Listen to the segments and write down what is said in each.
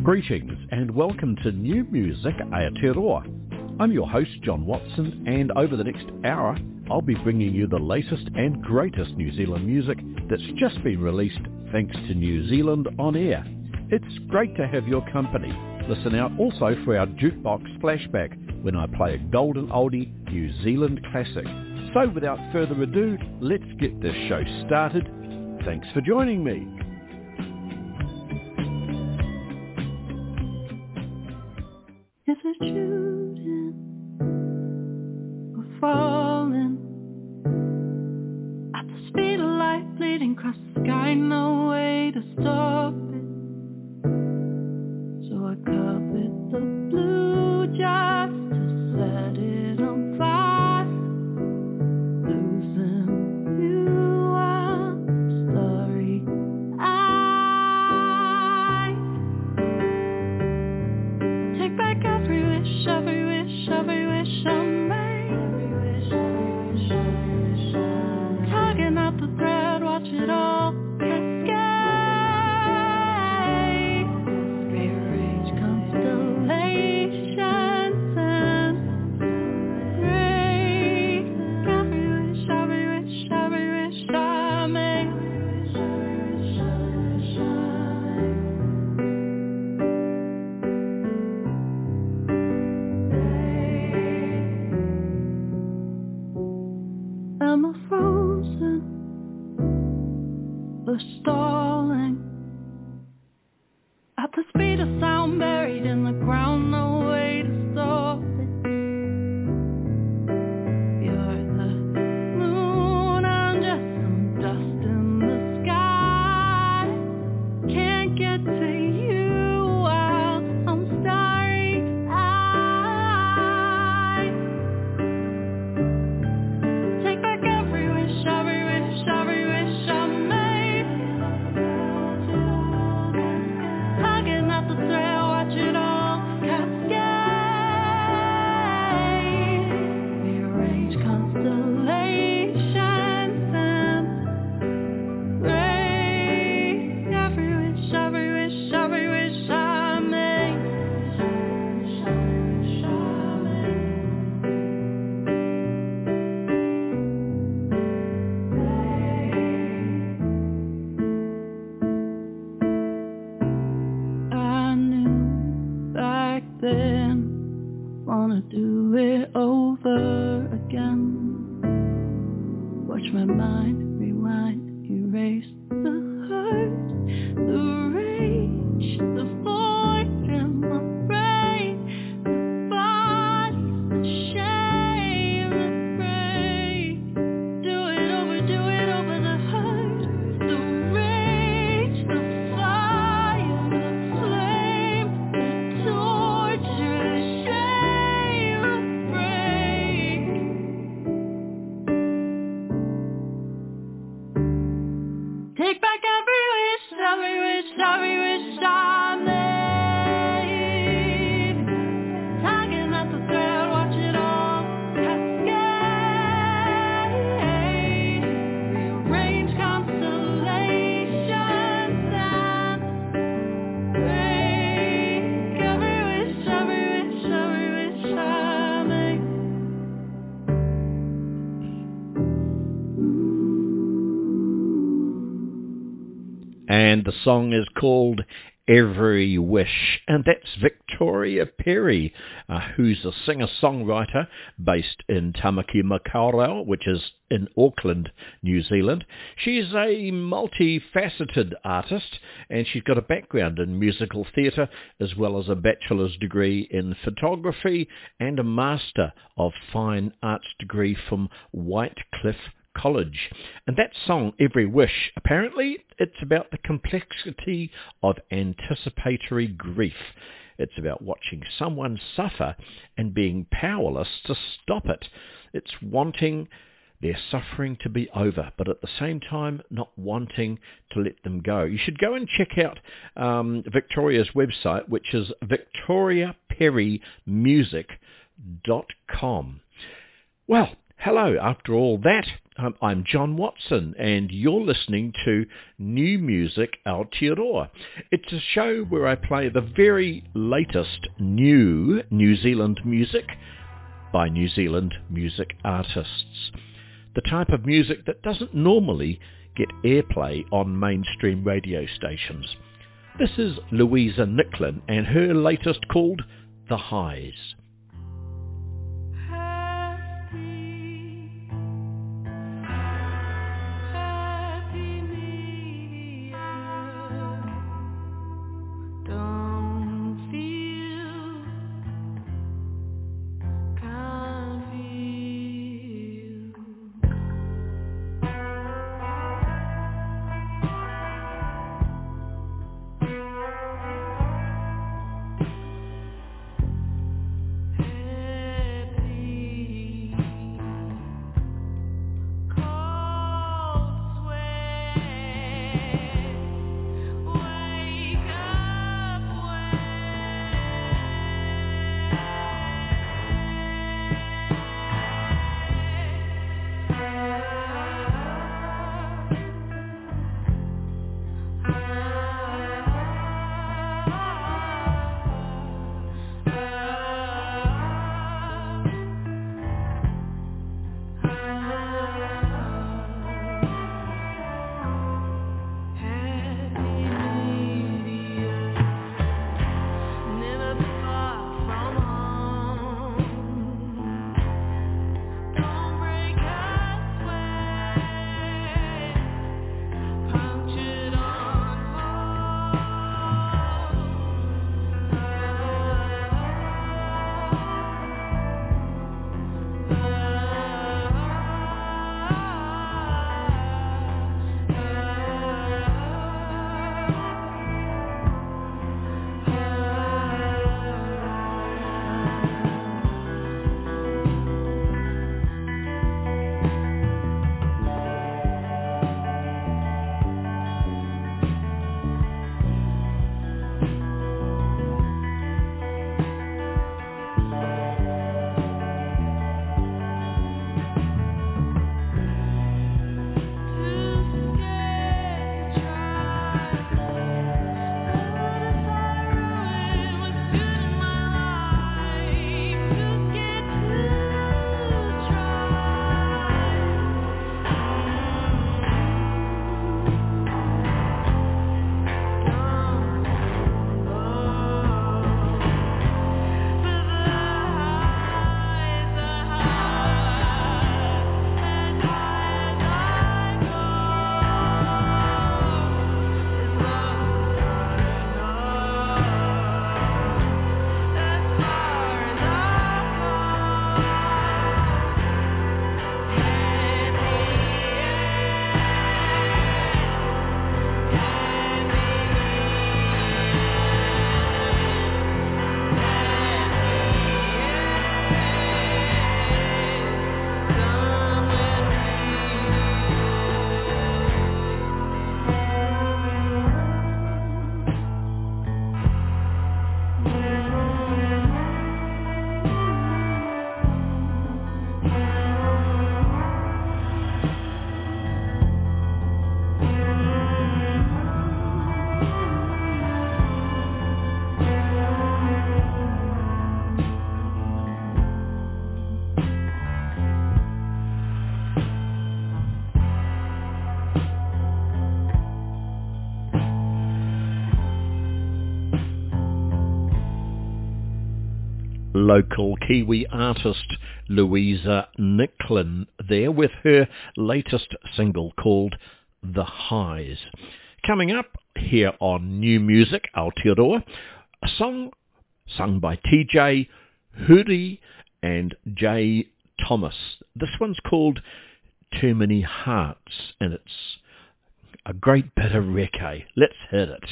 Greetings and welcome to New Music Aotearoa. I'm your host John Watson, and over the next hour I'll be bringing you the latest and greatest New Zealand music that's just been released thanks to New Zealand On Air. It's great to have your company. Listen out also for our Jukebox Flashback when I play a golden oldie New Zealand classic. So without further ado, let's get this show started. Thanks for joining me. If it's shooting or falling at the speed of light, bleeding across the sky, no way to stop it. So I covered the blue just to set it on fire. Losing you, I'm sorry. I take back every wish I made. Tugging out the thread, watch it all cascade. Rearrange constellations and break every wish I made. Am I frozen or stalling at the speed of sound, buried in the ground, no way to stop it. You're the moon, I'm just some dust in the sky. Can't get to you while I'm starry-eyed. Take back every wish I made. Tugging at the thread, watch it all cascade. Rearrange constellations and break every wish I made. I knew back then, wanna do it over again. Watch my mind rewind, erase the hurt, the rage, the void in my brain, the bodies, the shame, the break. Do it over the hurt, the rage, the fire, the flame, the torture, the shame, the break. Take back every wish I made. Tugging at the thread, watch it all cascade. Rearrange constellations and break every wish I made. And the song is called Every Wish, and that's Victoria Perry, who's a singer-songwriter based in Tamaki Makaurau, which is in Auckland, New Zealand. She's a multifaceted artist, and she's got a background in musical theatre, as well as a bachelor's degree in photography and a Master of Fine Arts degree from Whitecliff College. And that song, Every Wish, apparently it's about the complexity of anticipatory grief. It's about watching someone suffer and being powerless to stop it. It's wanting their suffering to be over, but at the same time not wanting to let them go. You should go and check out Victoria's website, which is victoriaperrymusic.com. Well, hello, after all that, I'm John Watson, and you're listening to New Music Aotearoa. It's a show where I play the very latest new New Zealand music by New Zealand music artists. The type of music that doesn't normally get airplay on mainstream radio stations. This is Louisa Nicklin and her latest called The Highs. Local Kiwi artist Louisa Nicklin there with her latest single called The Highs. Coming up here on New Music Aotearoa, a song sung by TJ Huri and Jay Thomas. This one's called Too Many Hearts, and it's a great bit of reggae. Let's hit it.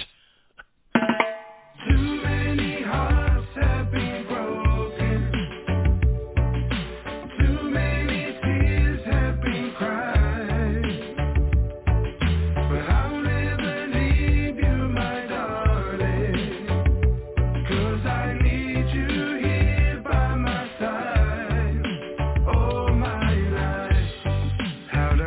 Too many hearts have been broken. Too many tears have been cried. But I'll never leave you, my darling, 'cause I need you here by my side. Oh, my life, how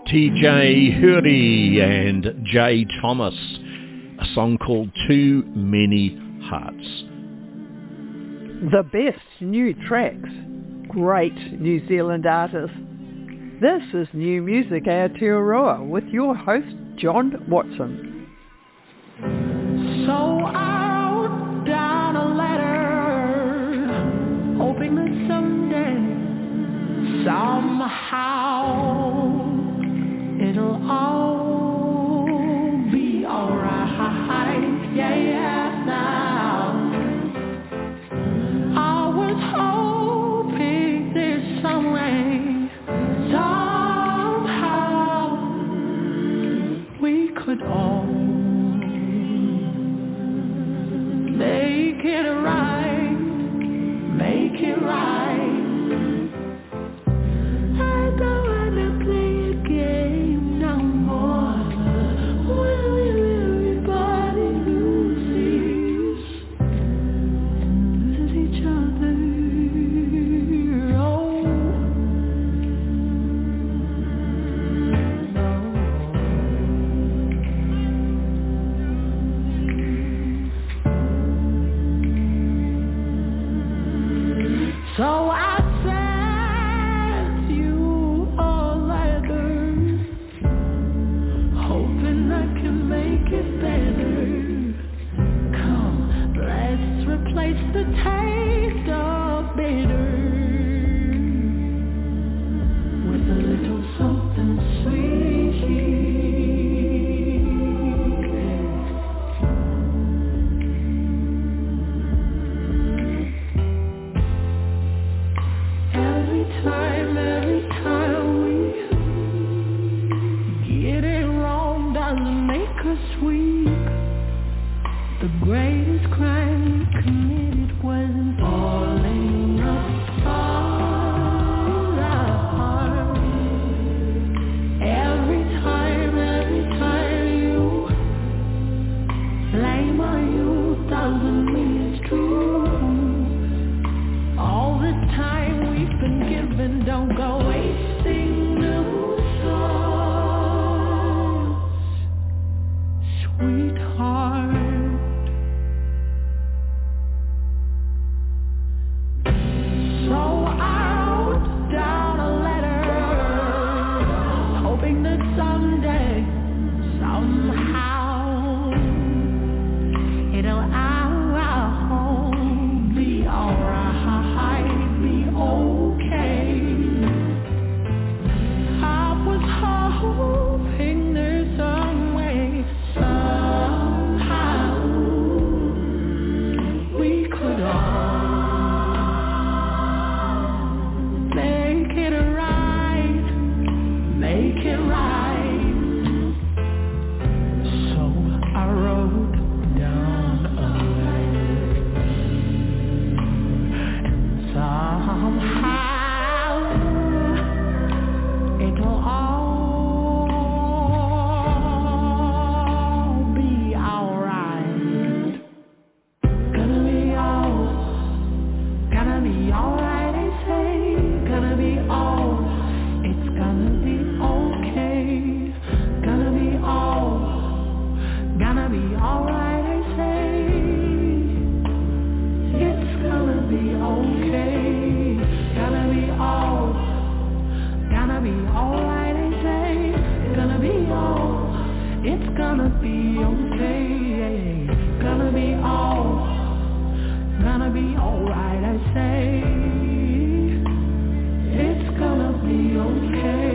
TJ Hurley and Jay Thomas, a song called Too Many Hearts. The best new tracks, great New Zealand artists. This is New Music Aotearoa with your host, John Watson. So I wrote down a letter, hoping that someday, somehow, it'll all be alright. Yeah, now. I was hoping there's some way, somehow, we could all make it right, make it right. I don't wanna play a game no more. Will everybody loses each other? Oh, so I sent you a letter, hoping I can make it better. Come, let's replace the taste of bitter with a little something sweet. Every time we get it wrong doesn't make us weak. The greatest crime we committed wasn't falling apart. Every time you blame on you doesn't mean it's true. All the time we've been given, don't go wasting new songs, sweetheart. So I wrote down a letter, hoping that someday, somehow, it'll all be alright, be okay. I was hoping there's some way, somehow, we could all make it right, make it right. So I wrote down a letter, and somehow it'll all be alright. Gonna be alright, I say. Gonna be all, it's gonna be okay. Gonna be alright, I say. It's gonna be okay. Gonna be alright, I say. Gonna be it's gonna be okay. Gonna be alright, I say. It's gonna be okay.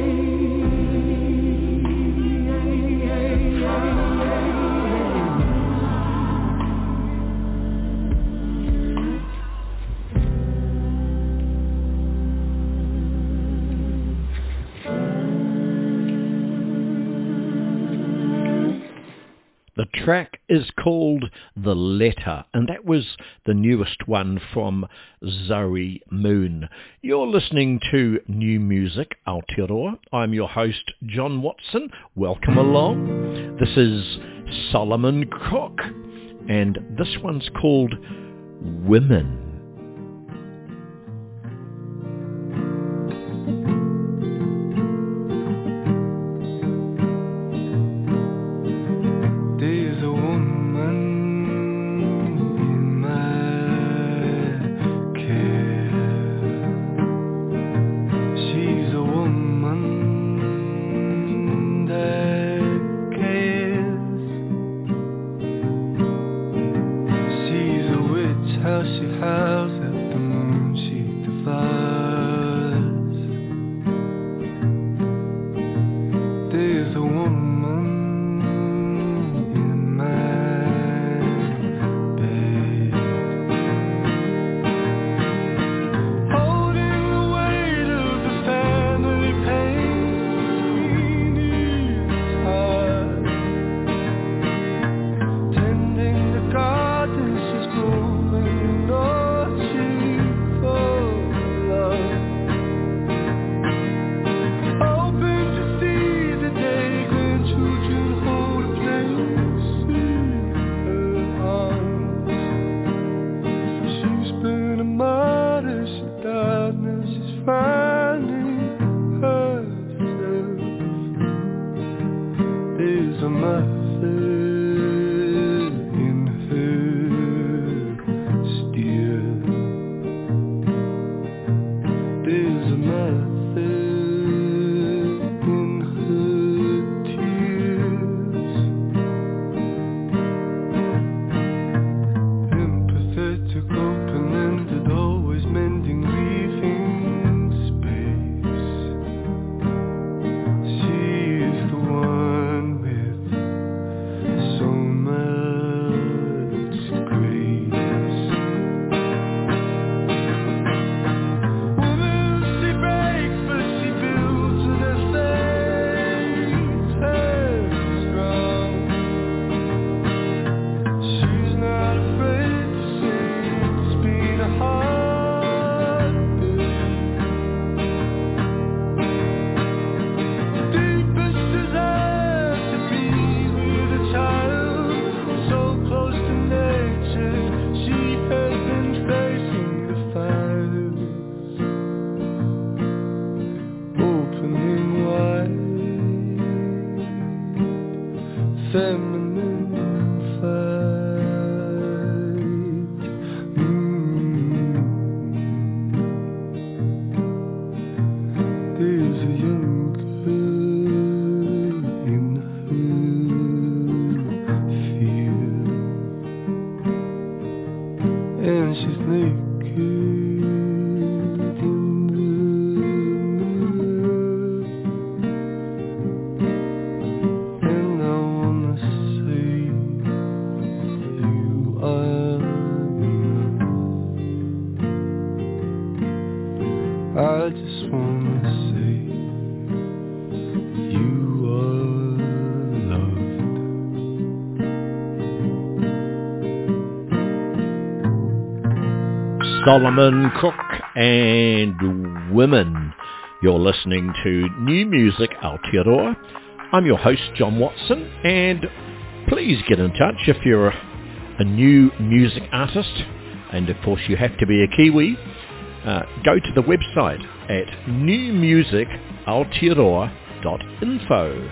The track is called The Letter, and that was the newest one from Zoe Moon. You're listening to New Music Aotearoa. I'm your host, John Watson. Welcome along. This is Solomon Cook, and this one's called Women. I just wanna say you are loved. Solomon Cook and Women. You're listening to New Music Aotearoa. I'm your host, John Watson, and please get in touch if you're a new music artist, and of course you have to be a Kiwi. Go to the website at newmusicaotearoa.info.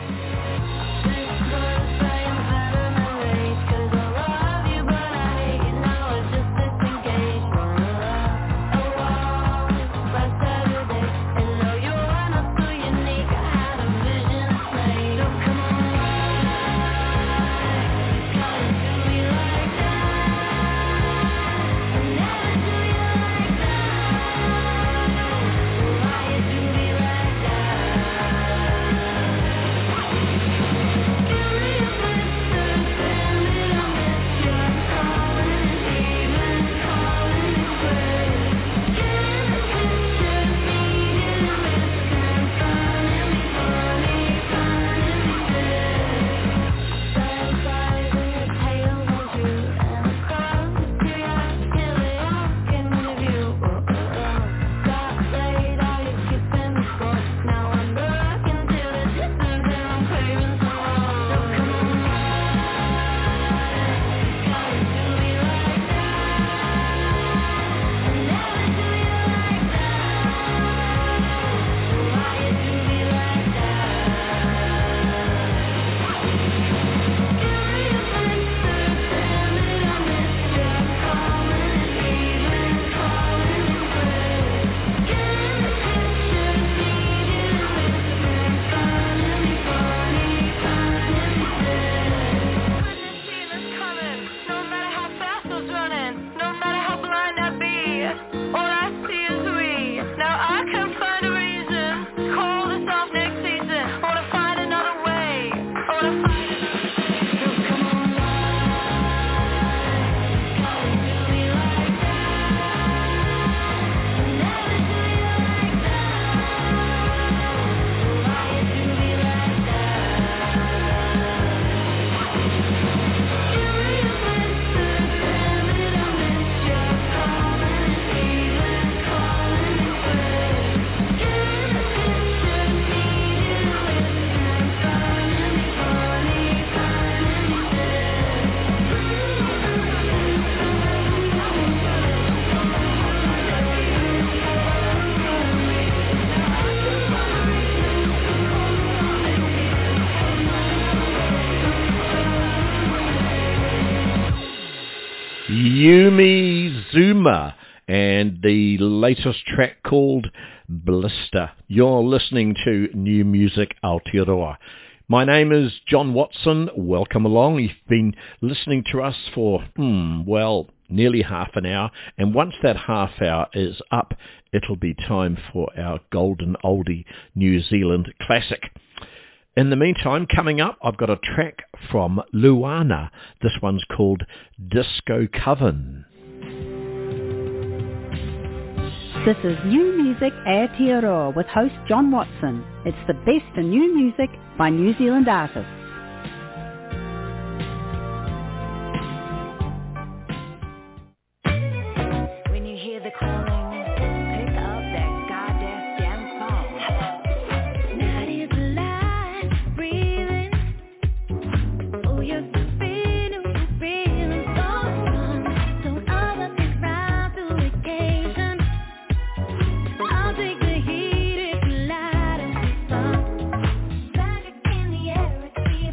Yumi Zuma and the latest track called Blister. You're listening to New Music Aotearoa. My name is John Watson. Welcome along. You've been listening to us for, nearly half an hour. And once that half hour is up, it'll be time for our golden oldie New Zealand classic. In the meantime, coming up, I've got a track from Luana. This one's called Disco Coven. This is New Music Aotearoa with host John Watson. It's the best in new music by New Zealand artists. When you hear the calling, pick up that goddamn damn phone. Nobody's alive, breathing. Oh, you're feeling so strong. Don't overthink right through the occasion. I'll take the heat if you light up the fun. Magic in the air, it's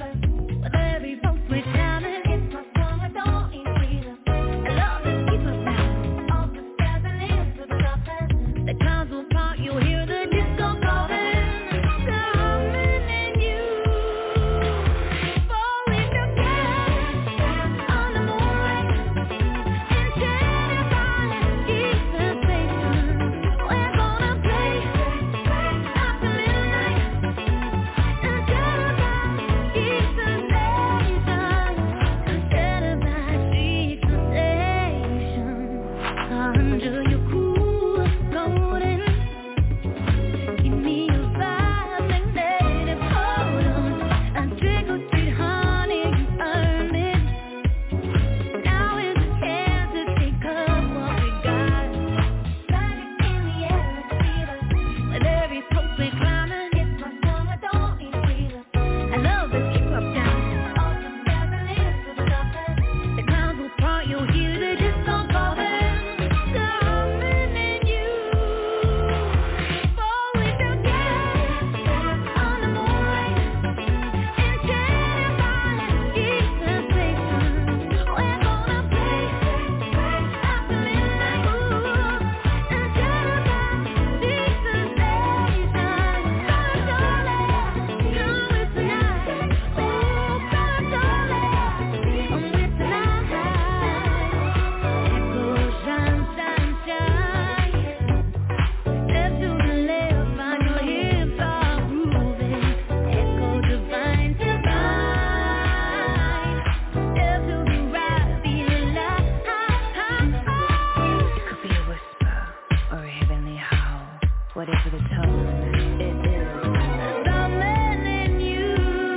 over the top. It is. Something in you.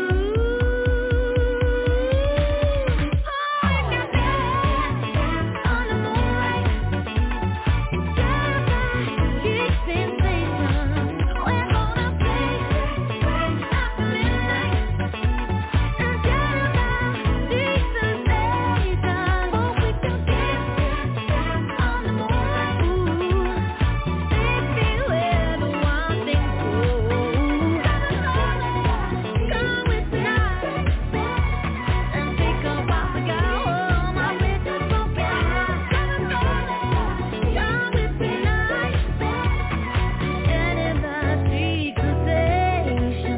Oh, if you're there on the moonlight, just keep sensation. We're gonna play after midnight until about deep sensation. Oh, we can dance on the moonlight. Ooh, if you ever want things cool, come with me and think about the guy home. I bet you won't be come with me and in that deep sensation.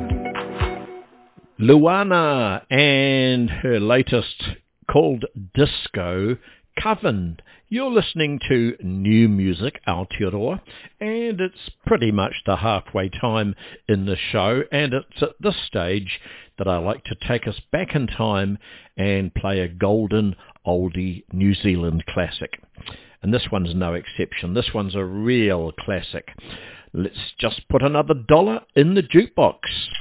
Luana and her latest called Disco Coven. You're listening to New Music Aotearoa, and it's pretty much the halfway time in the show, and it's at this stage that I like to take us back in time and play a golden oldie New Zealand classic. And this one's no exception. This one's a real classic. Let's just put another dollar in the jukebox.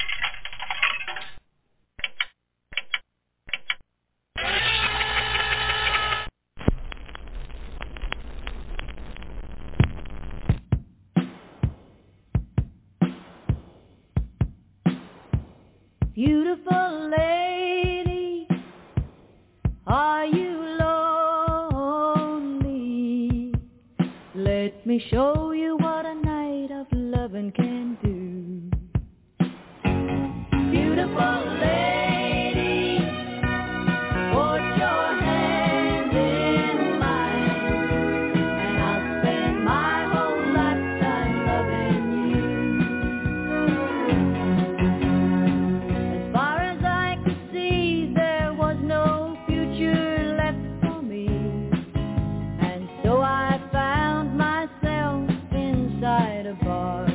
Beautiful lady, are you lonely? Let me show you what a night of loving can do. Beautiful lady, put your hand in mine, and I'll spend my whole lifetime loving you. As far as I could see, there was no future left for me, and so I found myself inside a bar.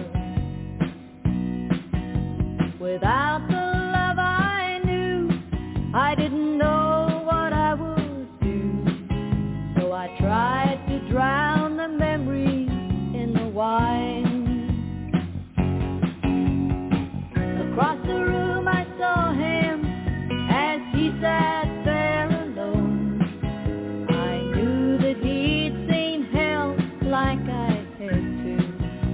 Without the love I knew, I didn't know what I would do, so I tried to drown the memories in the wine. Across the room I saw him as he sat there alone. I knew that he'd seen hell like I had too.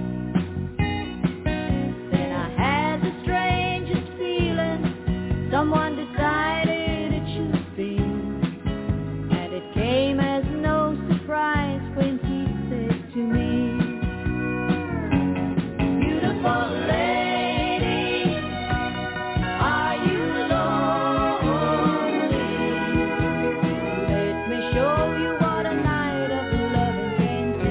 Then I had the strangest feeling, someone decided it should be, and it came as no surprise when he said to me, beautiful lady, are you lonely? Let me show you what a night of loving can do.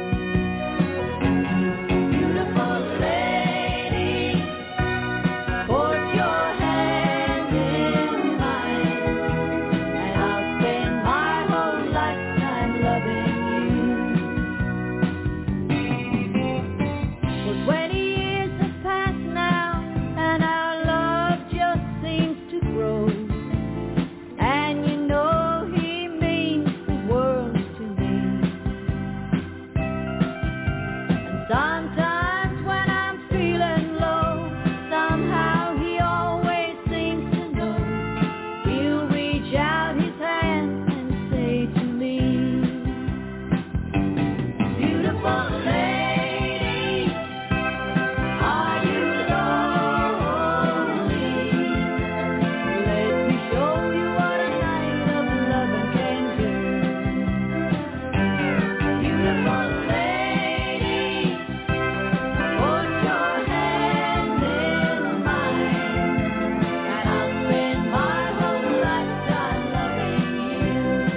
Beautiful lady, put your hand in mine, and I'll spend my whole lifetime loving you. Well, 20 years have passed now, and our love just seems to grow. And you know he means the world to me. And sometimes when I'm feeling low, somehow he always seems to know. He'll reach out his hand and say to me, beautiful lady, are you lonely? Let me show you what a night of loving can do. Beautiful lady, put your hand in mine, and I'll spend my whole lifetime loving you.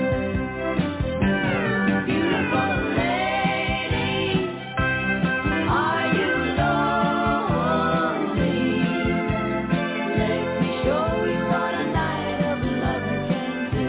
Beautiful lady, are you lonely? Let me show you what a night of loving can do.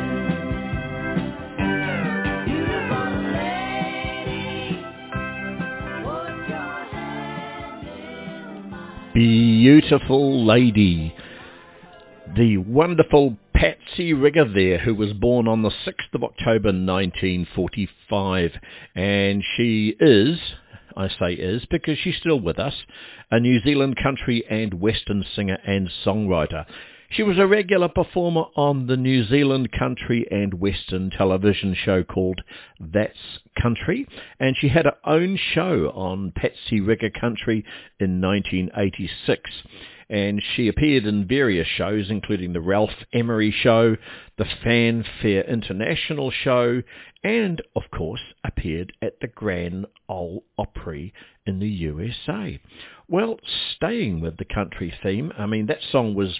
Beautiful lady, put your hand in mine. Beautiful lady. The wonderful Patsy Rigger there, who was born on the 6th of October 1945, and she is I say is because she's still with us, a New Zealand country and western singer and songwriter. She was a regular performer on the New Zealand country and western television show called That's Country, and she had her own show on Patsy Rigger Country in 1986. And she appeared in various shows, including the Ralph Emery Show, the Fanfare International Show, and, of course, appeared at the Grand Ole Opry in the USA. Well, staying with the country theme, I mean, that song was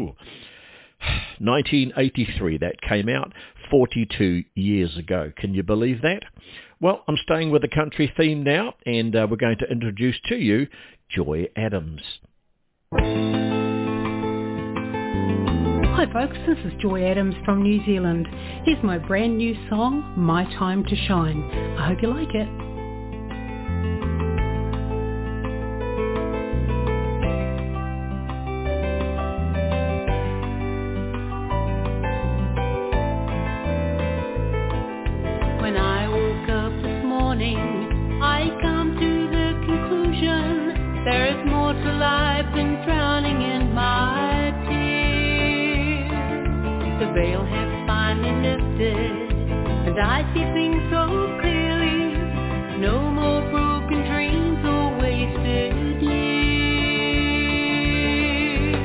1983. That came out 42 years ago. Can you believe that? Well, I'm staying with the country theme now, and we're going to introduce to you Joy Adams. Hi folks, this is Joy Adams from New Zealand. Here's my brand new song, My Time to Shine. I hope you like it. When I woke up this morning, I come to the conclusion there is more to life than drowning in my tears. The veil has finally lifted, and I see things so clearly. No more broken dreams or wasted years.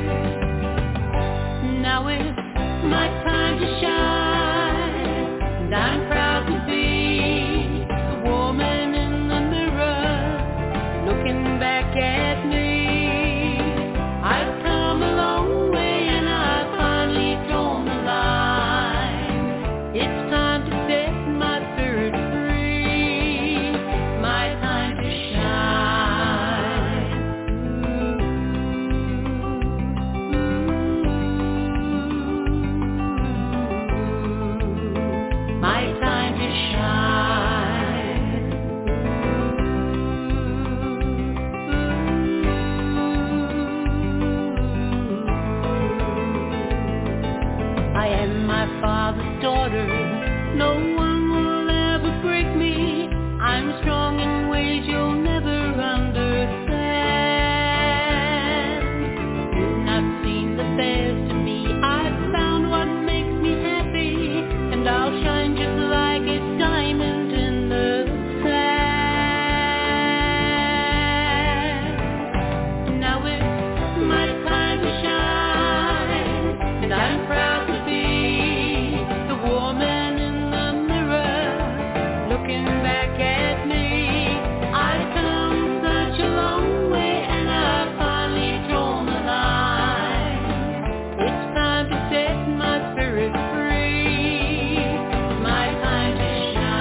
Now it's my time to shine, and I'm proud to be the woman in the mirror, looking back at me. I've come a long way and I've finally drawn the line. It's time to set my spirit free, my time to shine. My time to I am my father's daughter. No one will ever break me. I'm strong in ways you'll never understand. You've not seen the best of me. I've found what makes me happy, and I'll shine just like a diamond in the sand. Now it's my time to shine, and I'm proud to be the woman in the mirror, looking back at me. I've come such a long way, and I've finally drawn the line. It's time to set my spirit free, my time to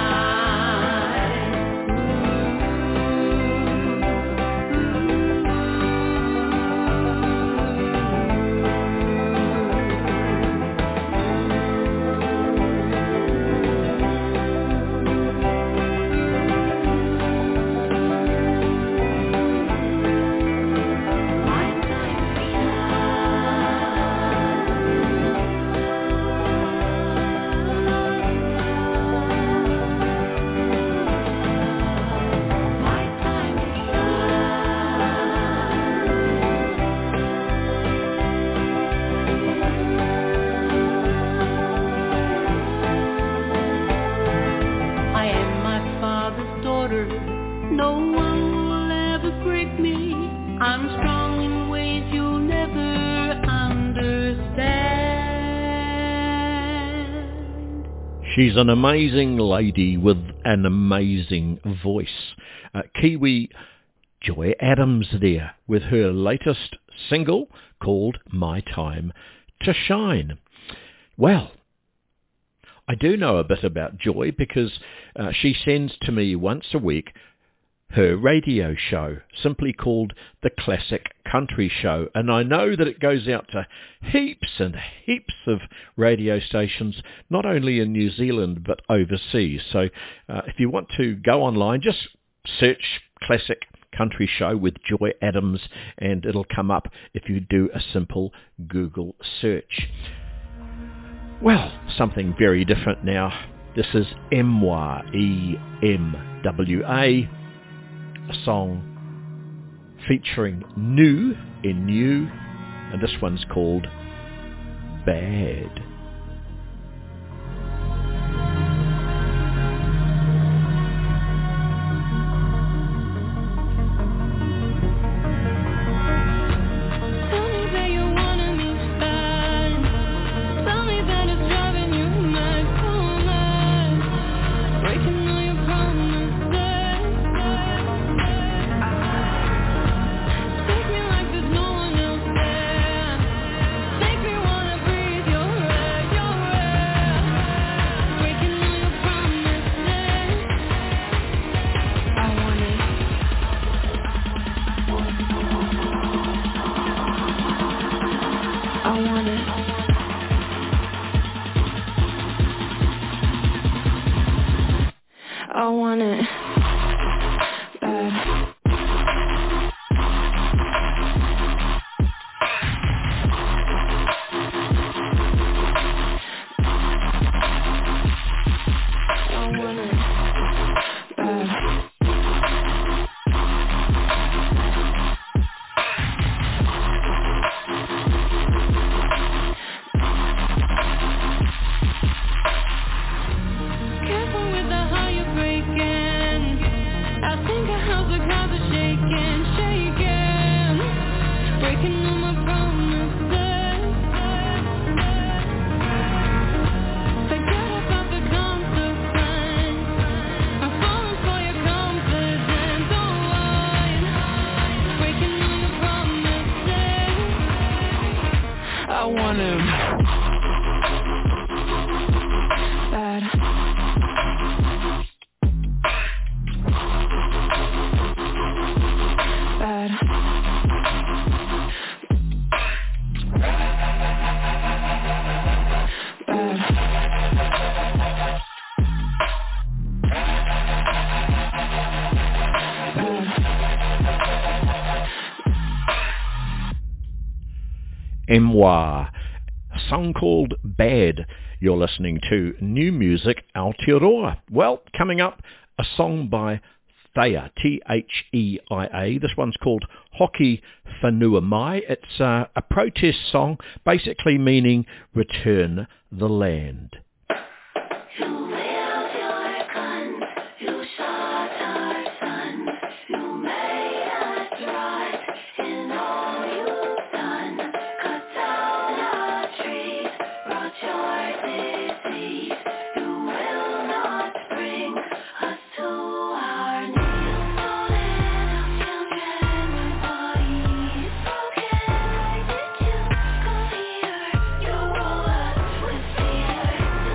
I am my father's daughter. No one will ever break me. I'm strong in ways you'll never understand. She's an amazing lady with an amazing voice. Kiwi Joy Adams there with her latest single called My Time to Shine. Well, I do know a bit about Joy because she sends to me once a week her radio show, simply called The Classic Country Show. And I know that it goes out to heaps and heaps of radio stations, not only in New Zealand but overseas. So if you want to go online, just search Classic Country Show with Joy Adams and it'll come up if you do a simple Google search. Well, something very different now. This is Emwa, E-M-W-A, a song featuring New in New, and this one's called Bad. Tell me that you wanna me fine. Tell me that it's driving you mad. Come on, breaking all your promises. Take me like there's no one else there. Make me wanna breathe your air, breaking all your promises. I want it. I want it. I want it bad. I want it bad. Careful with the how you're breaking. I think our house are shaking, shaking, breaking all my promises. Forget about the consequence. I'm falling for your confidence. Don't whine, breaking all your promises. I want him bad. Bad. Emwa, a song called Bad. You're listening to New Music Aotearoa. Well, coming up, a song by Theia, T-H-E-I-A. This one's called Hoki Whanua Mai. It's a protest song, basically meaning return the land. You wheeled your guns, you shot our sons, you made us rot in all you've done. Cut down our trees, brought your disease. You will not bring us to our knees. So little children were boys. Okay, did you go here? You rule us with fear.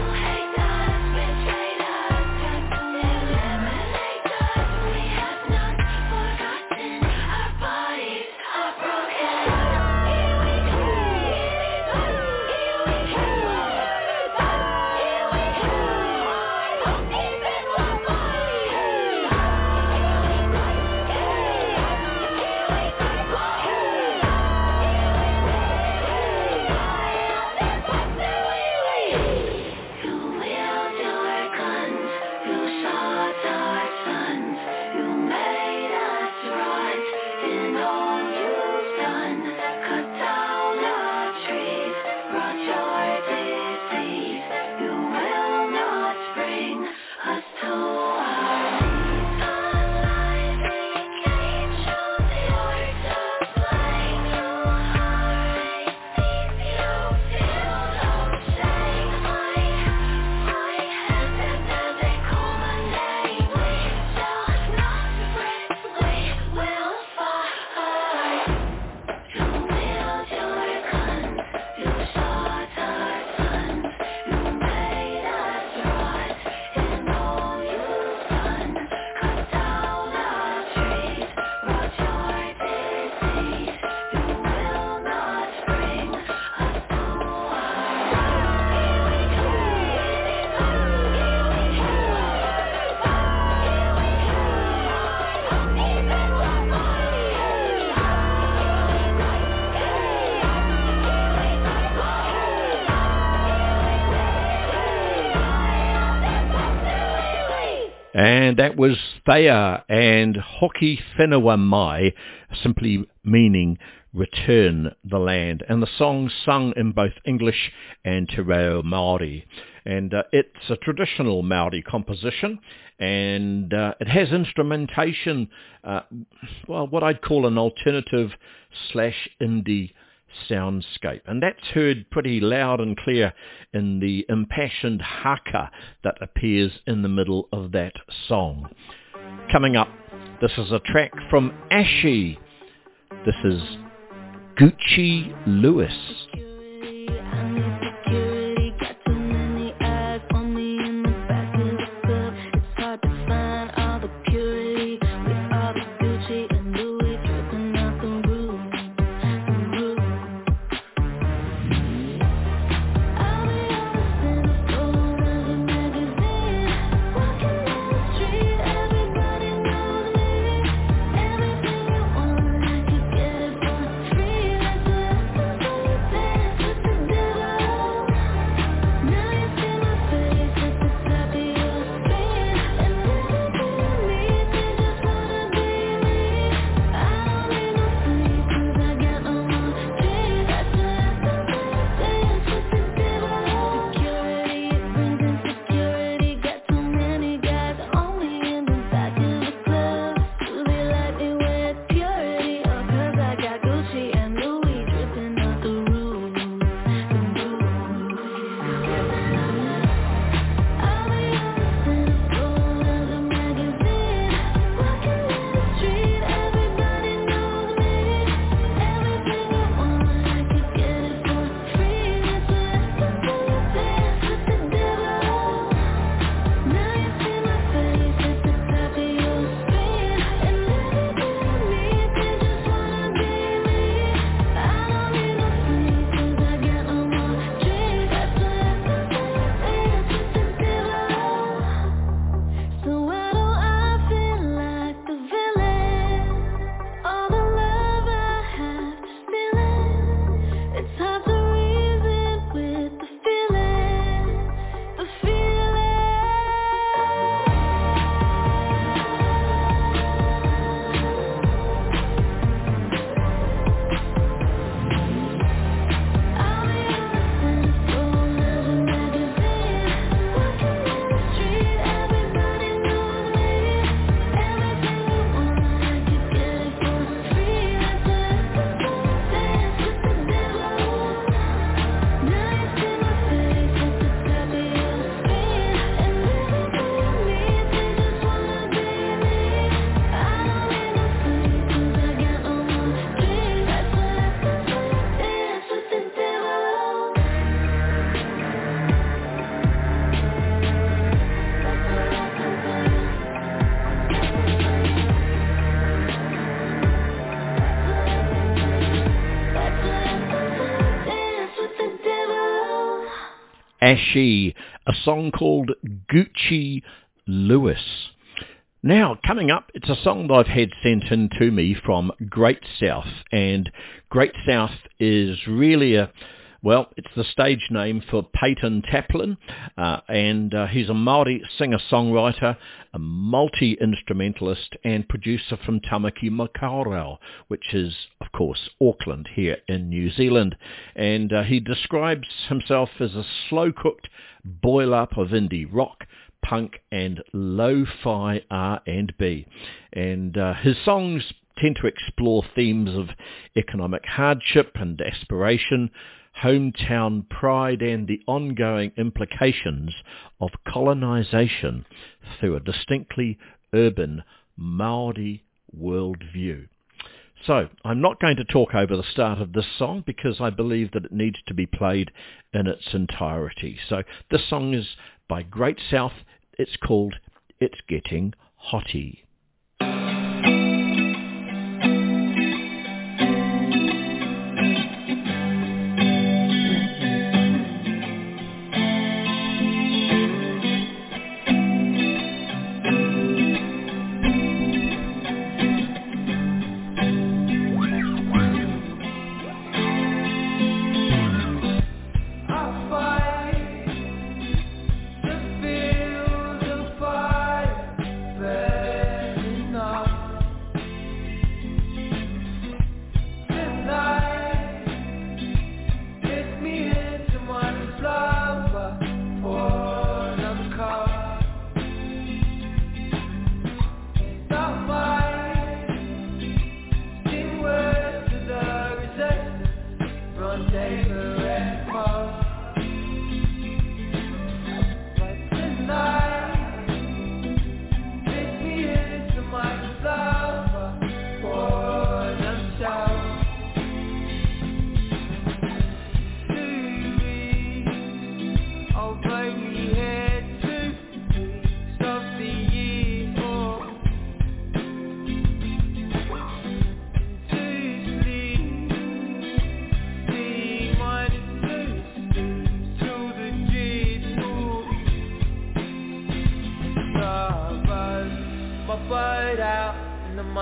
And that was Thea and Hoki Whenua Mai, simply meaning return the land. And the song sung in both English and Te Reo Māori. And it's a traditional Māori composition, and it has instrumentation, what I'd call an alternative / indie soundscape. And that's heard pretty loud and clear in the impassioned haka that appears in the middle of that song. Coming up, this is a track from Ashi. This is Gucci Lewis. Ashi, a song called Gucci Lewis. Now, coming up, it's a song that I've had sent in to me from Great South, and Great South is really it's the stage name for Peyton Taplin, and he's a Māori singer-songwriter, a multi-instrumentalist and producer from Tamaki Makaurau, which is, of course, Auckland here in New Zealand. And he describes himself as a slow-cooked boil-up of indie rock, punk and lo-fi R&B. And his songs tend to explore themes of economic hardship and aspiration, hometown pride and the ongoing implications of colonisation through a distinctly urban Māori worldview. So, I'm not going to talk over the start of this song because I believe that it needs to be played in its entirety. So, this song is by Great South. It's called It's Getting Hotty. I fight to feel the fire.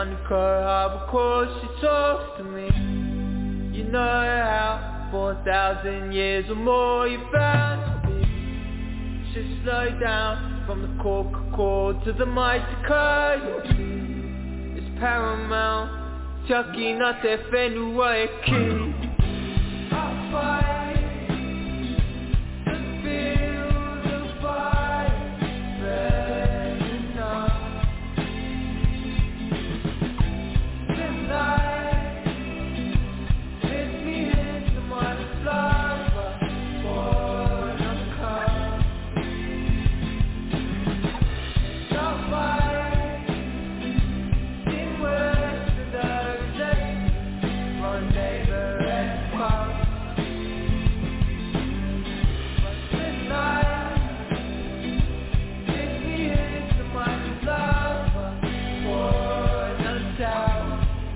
Monaco Harbour Course, she talks to me. You know how 4,000 years or more you found me. Should slow down from the Coca-Cola to the mighty coyote. It's paramount, Chucky not that Fenway key. I fight to feel the fire burning up. Tonight, take me into my flower for the cup. Stop fight in words to the resistance, rendezvous and pop. But tonight, take me into my flower for the tower.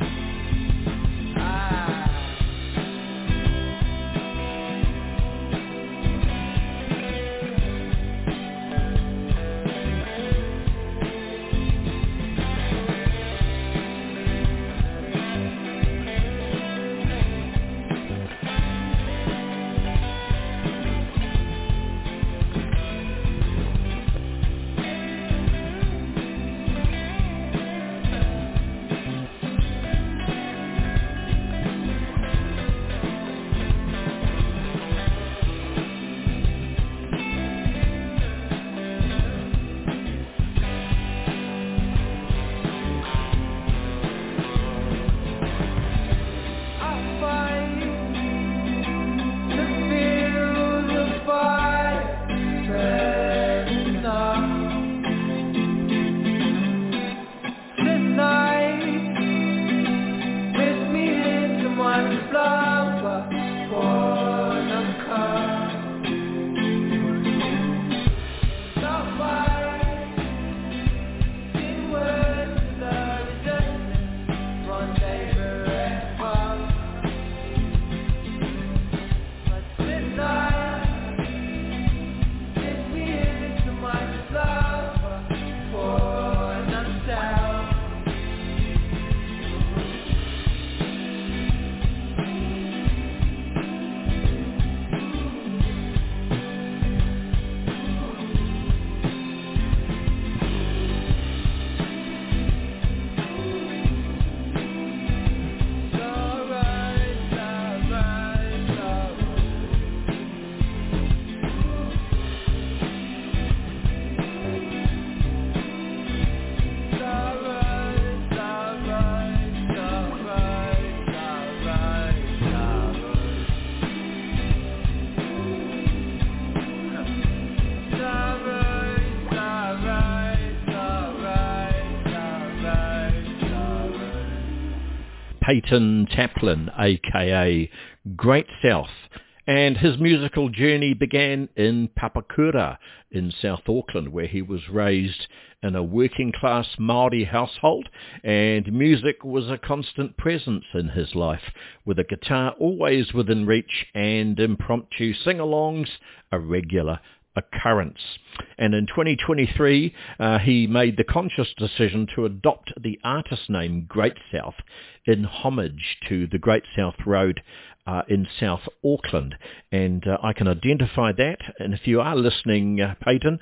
Peyton Taplin, aka Great South, and his musical journey began in Papakura in South Auckland, where he was raised in a working-class Māori household, and music was a constant presence in his life, with a guitar always within reach and impromptu sing-alongs a regular occurrence. And in 2023, he made the conscious decision to adopt the artist name Great South in homage to the Great South Road in South Auckland. And I can identify that. And if you are listening, Peyton,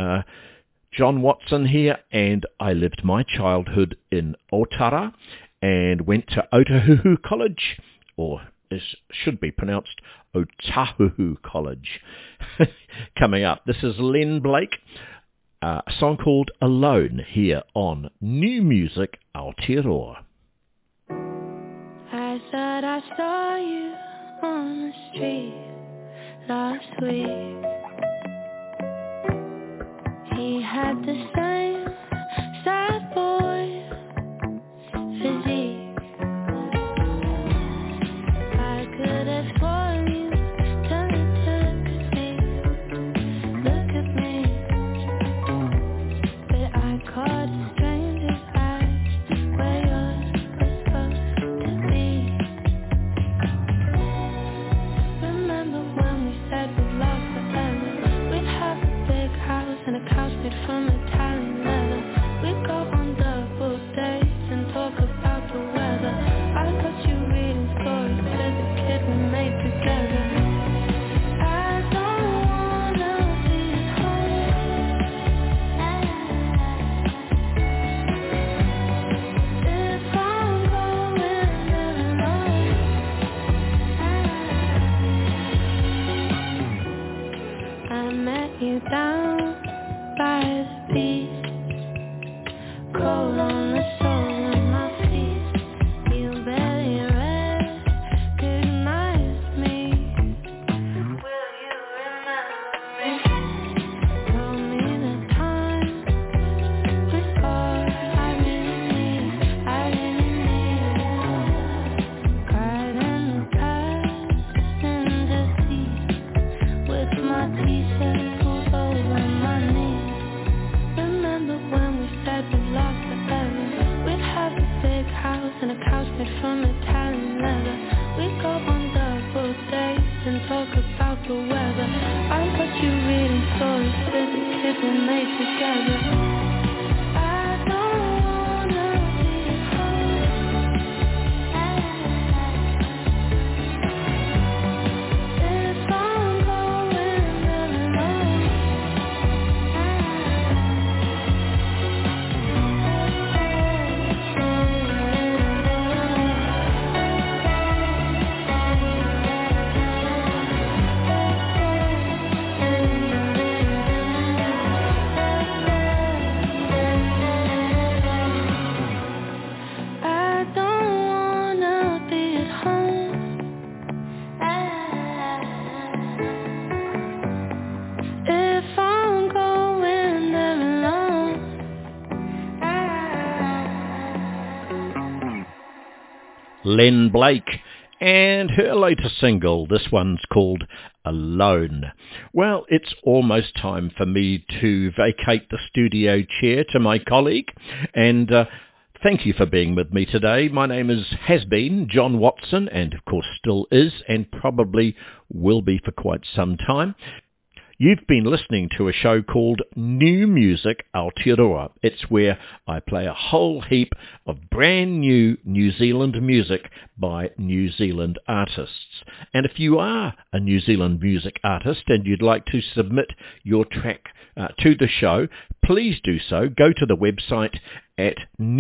John Watson here, and I lived my childhood in Otara and went to Otahuhu College, or this should be pronounced Otahuhu College. Coming up, this is Len Blake, a song called Alone, here on New Music Aotearoa. I thought I saw you on the street last week. He had the same sad boy physique. I could have sworn you turned to look at me, but I caught a stranger's eyes where yours was supposed to be. Remember when we said we'd love forever? We'd have a big house and a couch made from Italian leather. Len Blake, and her latest single. This one's called Alone. Well, it's almost time for me to vacate the studio chair to my colleague, and thank you for being with me today. My name has been John Watson, and of course still is, and probably will be for quite some time. You've been listening to a show called New Music Aotearoa. It's where I play a whole heap of brand new New Zealand music by New Zealand artists. And if you are a New Zealand music artist and you'd like to submit your track to the show, please do so. Go to the website at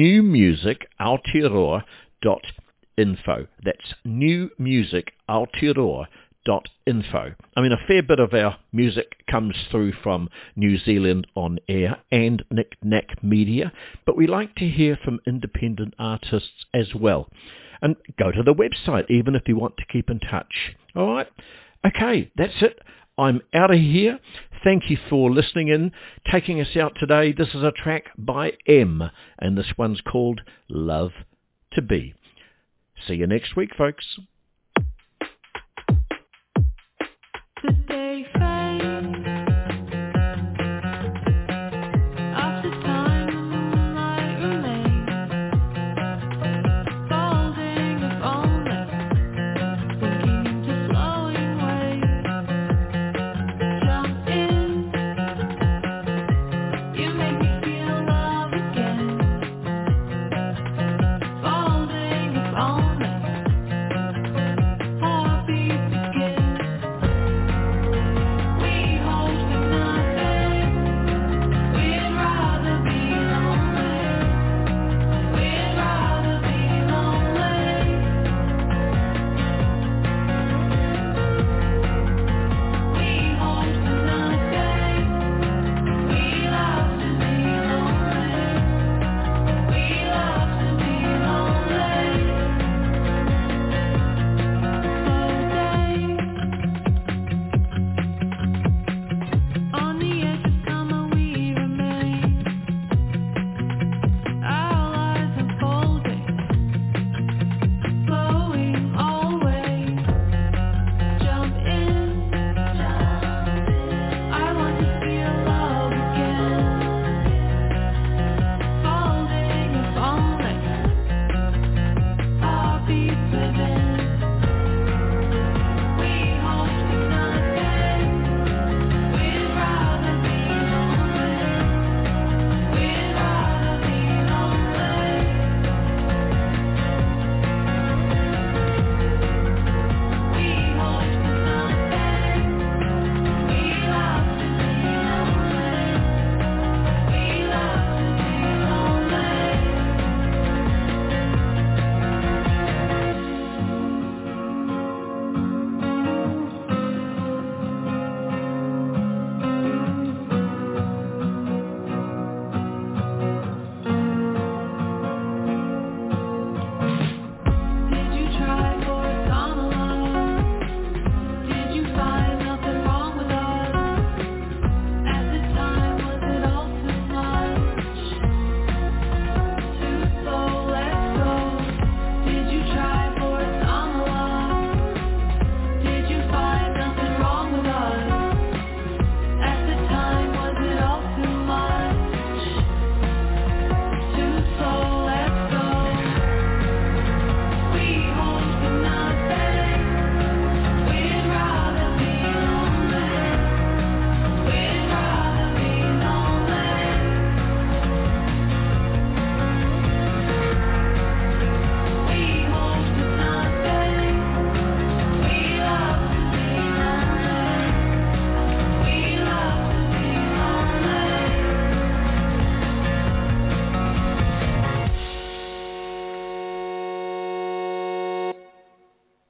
newmusicaotearoa.info. That's newmusicaotearoa.info. I mean, a fair bit of our music comes through from New Zealand On Air and Nick Nack Media, but we like to hear from independent artists as well. And go to the website even if you want to keep in touch. All right? Okay, that's it. I'm out of here. Thank you for listening in, taking us out today. This is a track by M, and this one's called Love to Be. See you next week, folks.